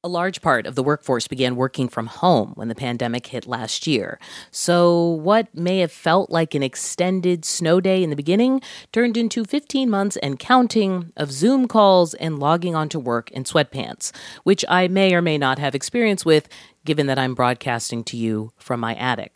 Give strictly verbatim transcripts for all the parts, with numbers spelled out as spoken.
A large part of the workforce began working from home when the pandemic hit last year. So what may have felt like an extended snow day in the beginning turned into fifteen months and counting of Zoom calls and logging on to work in sweatpants, which I may or may not have experience with, given that I'm broadcasting to you from my attic.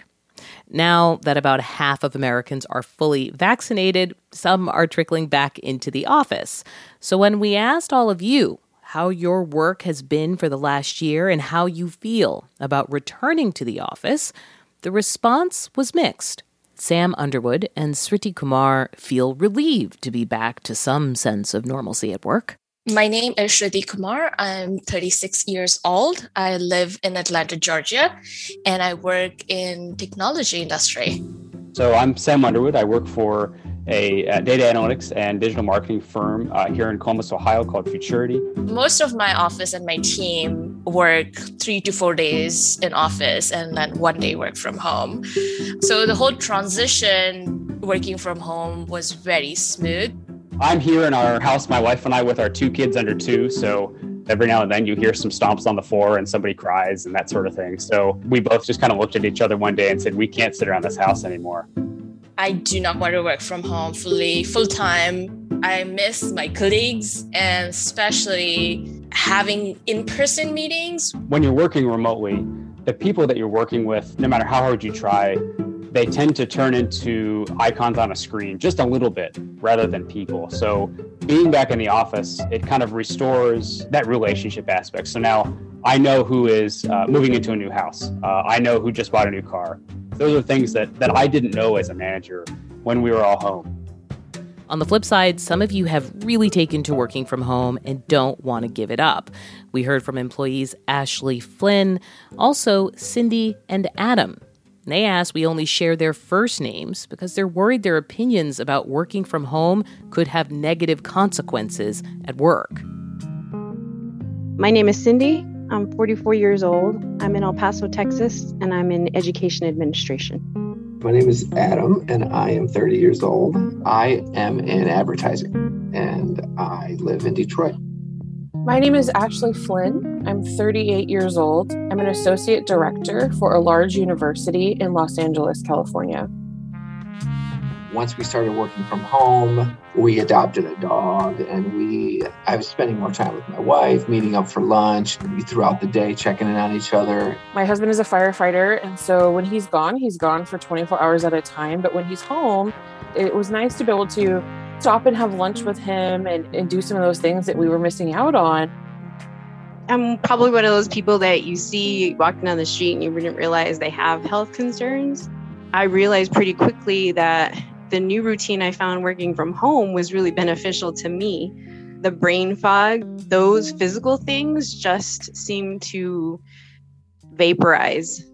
Now that about half of Americans are fully vaccinated, some are trickling back into the office. So when we asked all of you how your work has been for the last year and how you feel about returning to the office, the response was mixed. Sam Underwood and Sriti Kumar feel relieved to be back to some sense of normalcy at work. My name is Sriti Kumar. I'm thirty-six years old. I live in Atlanta, Georgia, and I work in technology industry. So I'm Sam Underwood. I work for a uh, data analytics and digital marketing firm uh, here in Columbus, Ohio called Futurity. Most of my office and my team work three to four days in office and then one day work from home. So the whole transition working from home was very smooth. I'm here in our house, my wife and I, with our two kids under two. So every now and then you hear some stomps on the floor and somebody cries and that sort of thing. So we both just kind of looked at each other one day and said, we can't sit around this house anymore. I do not want to work from home fully, full time. I miss my colleagues and especially having in-person meetings. When you're working remotely, the people that you're working with, no matter how hard you try, they tend to turn into icons on a screen just a little bit rather than people. So being back in the office, it kind of restores that relationship aspect. So now I know who is uh, moving into a new house. Uh, I know who just bought a new car. Those are things that, that I didn't know as a manager when we were all home. On the flip side, some of you have really taken to working from home and don't want to give it up. We heard from employees Ashley Flynn, also Cindy and Adam. They asked we only share their first names because they're worried their opinions about working from home could have negative consequences at work. My name is Cindy. I'm forty-four years old. I'm in El Paso, Texas, and I'm in education administration. My name is Adam, and I am thirty years old. I am in advertising, and I live in Detroit. My name is Ashley Flynn. I'm thirty-eight years old. I'm an associate director for a large university in Los Angeles, California. Once we started working from home, we adopted a dog, and we I was spending more time with my wife, meeting up for lunch throughout the day, checking in on each other. My husband is a firefighter, and so when he's gone, he's gone for twenty-four hours at a time. But when he's home, it was nice to be able to stop and have lunch with him and, and do some of those things that we were missing out on. I'm probably one of those people that you see walking down the street and you wouldn't realize they have health concerns. I realized pretty quickly that the new routine I found working from home was really beneficial to me. The brain fog, those physical things just seem to vaporize.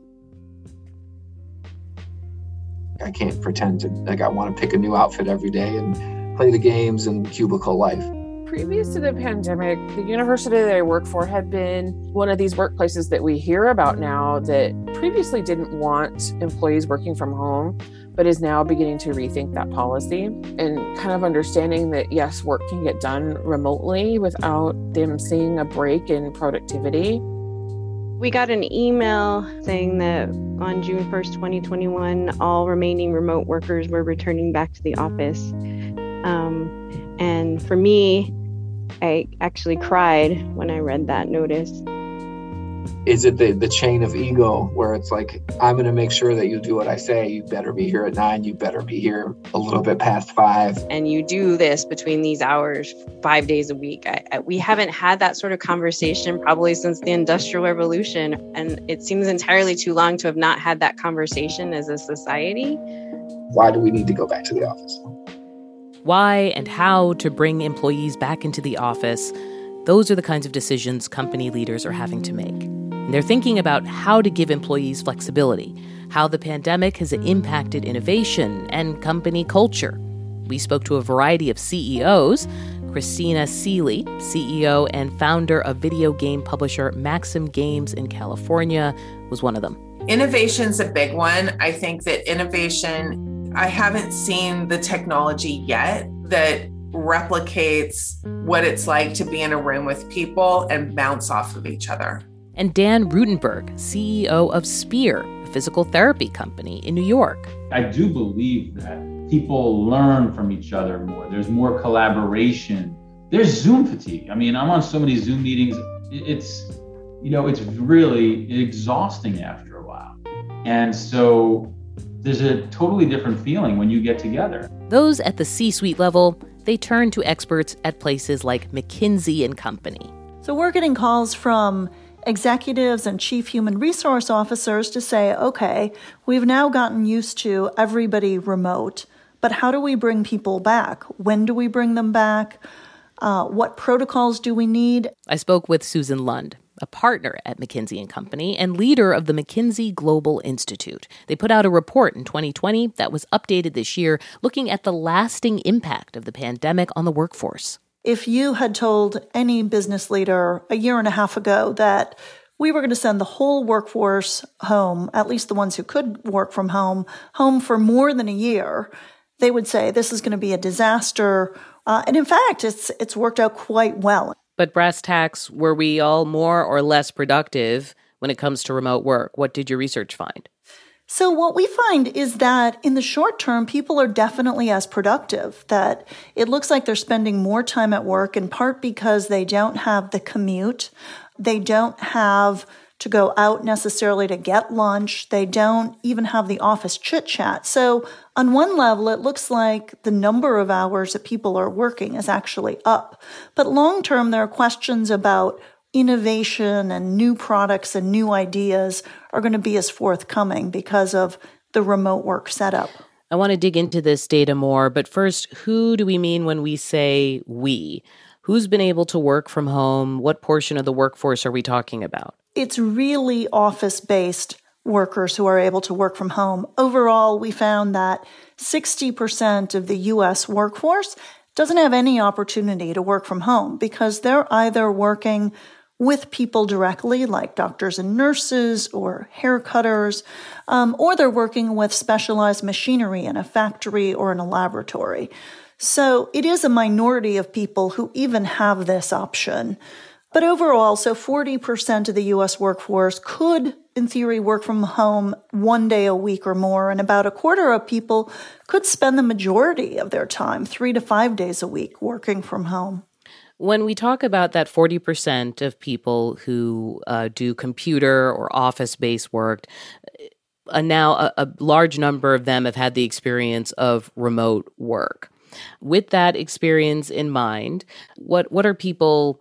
I can't pretend to, like, I want to pick a new outfit every day and play the games and cubicle life. Previous to the pandemic, the university that I work for had been one of these workplaces that we hear about now that previously didn't want employees working from home, but is now beginning to rethink that policy and kind of understanding that, yes, work can get done remotely without them seeing a break in productivity. We got an email saying that on June first, twenty twenty-one, all remaining remote workers were returning back to the office. Um, and for me, I actually cried when I read that notice. Is it the, the chain of ego where it's like, I'm going to make sure that you do what I say. You better be here at nine. You better be here a little bit past five. And you do this between these hours, five days a week. I, I, we haven't had that sort of conversation probably since the Industrial Revolution. And it seems entirely too long to have not had that conversation as a society. Why do we need to go back to the office? Why and how to bring employees back into the office, those are the kinds of decisions company leaders are having to make. And they're thinking about how to give employees flexibility, how the pandemic has impacted innovation and company culture. We spoke to a variety of C E Os. Christina Seeley, C E O and founder of video game publisher Maxim Games in California, was one of them. Innovation's a big one. I think that innovation, I haven't seen the technology yet that replicates what it's like to be in a room with people and bounce off of each other. And Dan Rutenberg, C E O of Spear, a physical therapy company in New York. I do believe that people learn from each other more. There's more collaboration. There's Zoom fatigue. I mean, I'm on so many Zoom meetings. It's, you know, it's really exhausting after a while. And so there's a totally different feeling when you get together. Those at the C-suite level, they turn to experts at places like McKinsey and Company. So we're getting calls from executives and chief human resource officers to say, okay, we've now gotten used to everybody remote, but how do we bring people back? When do we bring them back? Uh, what protocols do we need? I spoke with Susan Lund, a partner at McKinsey and Company and leader of the McKinsey Global Institute. They put out a report in twenty twenty that was updated this year, looking at the lasting impact of the pandemic on the workforce. If you had told any business leader a year and a half ago that we were going to send the whole workforce home, at least the ones who could work from home, home for more than a year, they would say this is going to be a disaster. Uh, and in fact, it's it's worked out quite well. But brass tacks, were we all more or less productive when it comes to remote work? What did your research find? So what we find is that in the short term, people are definitely as productive, that it looks like they're spending more time at work, in part because they don't have the commute. They don't have to go out necessarily to get lunch. They don't even have the office chit chat. So on one level, it looks like the number of hours that people are working is actually up. But long term, there are questions about innovation and new products and new ideas are going to be as forthcoming because of the remote work setup. I want to dig into this data more, but first, who do we mean when we say we? Who's been able to work from home? What portion of the workforce are we talking about? It's really office-based workers who are able to work from home. Overall, we found that sixty percent of the U S workforce doesn't have any opportunity to work from home because they're either working with people directly, like doctors and nurses or hair cutters, um, or they're working with specialized machinery in a factory or in a laboratory. So it is a minority of people who even have this option. But overall, so forty percent of the U S workforce could, in theory, work from home one day a week or more, and about a quarter of people could spend the majority of their time, three to five days a week, working from home. When we talk about that forty percent of people who uh, do computer or office-based work, uh, now a, a large number of them have had the experience of remote work. With that experience in mind, what what are people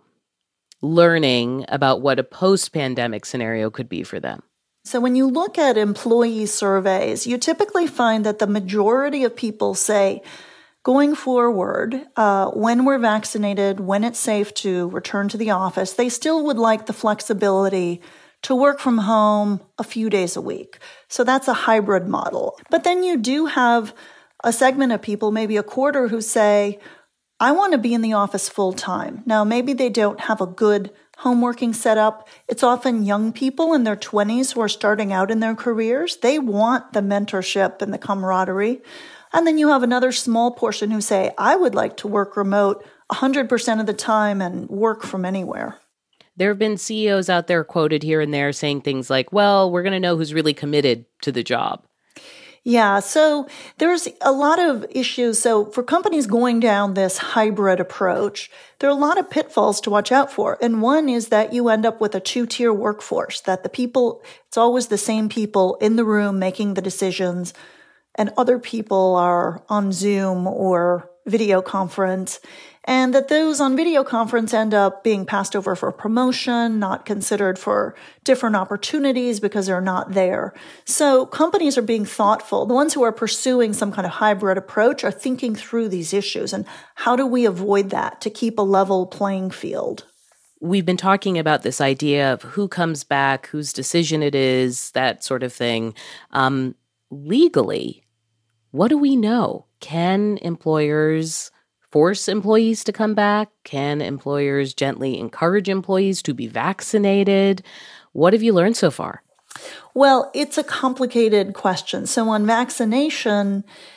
learning about what a post-pandemic scenario could be for them? So when you look at employee surveys, you typically find that the majority of people say, going forward, uh, when we're vaccinated, when it's safe to return to the office, they still would like the flexibility to work from home a few days a week. So that's a hybrid model. But then you do have a segment of people, maybe a quarter, who say, I want to be in the office full time. Now, maybe they don't have a good home working setup. It's often young people in their twenties who are starting out in their careers. They want the mentorship and the camaraderie. And then you have another small portion who say, I would like to work remote one hundred percent of the time and work from anywhere. There have been C E Os out there quoted here and there saying things like, well, we're going to know who's really committed to the job. Yeah, so there's a lot of issues. So for companies going down this hybrid approach, there are a lot of pitfalls to watch out for. And one is that you end up with a two-tier workforce, that the people, it's always the same people in the room making the decisions, and other people are on Zoom or video conference, and that those on video conference end up being passed over for promotion, not considered for different opportunities because they're not there. So companies are being thoughtful. The ones who are pursuing some kind of hybrid approach are thinking through these issues and how do we avoid that to keep a level playing field. We've been talking about this idea of who comes back, whose decision it is, that sort of thing. Um, legally, what do we know? Can employers force employees to come back? Can employers gently encourage employees to be vaccinated? What have you learned so far? Well, it's a complicated question. So on vaccination,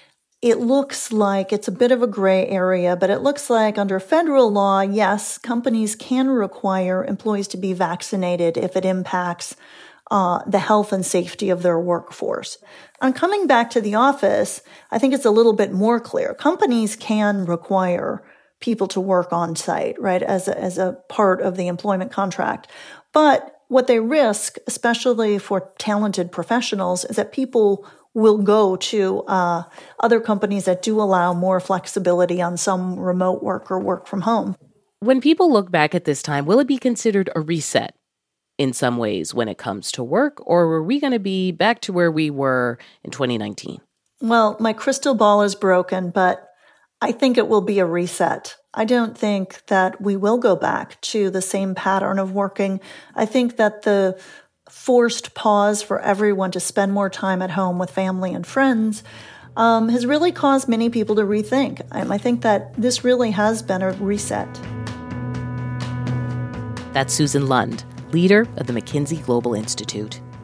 it looks like it's a bit of a gray area, but it looks like under federal law, yes, companies can require employees to be vaccinated if it impacts uh, the health and safety of their workforce. On coming back to the office, I think it's a little bit more clear. Companies can require people to work on site, right, as a, as a part of the employment contract. But what they risk, especially for talented professionals, is that people will go to uh, other companies that do allow more flexibility on some remote work or work from home. When people look back at this time, will it be considered a reset in some ways when it comes to work, or are we going to be back to where we were in twenty nineteen? Well, my crystal ball is broken, but I think it will be a reset. I don't think that we will go back to the same pattern of working. I think that the forced pause for everyone to spend more time at home with family and friends um, has really caused many people to rethink. Um, I think that this really has been a reset. That's Susan Lund, leader of the McKinsey Global Institute.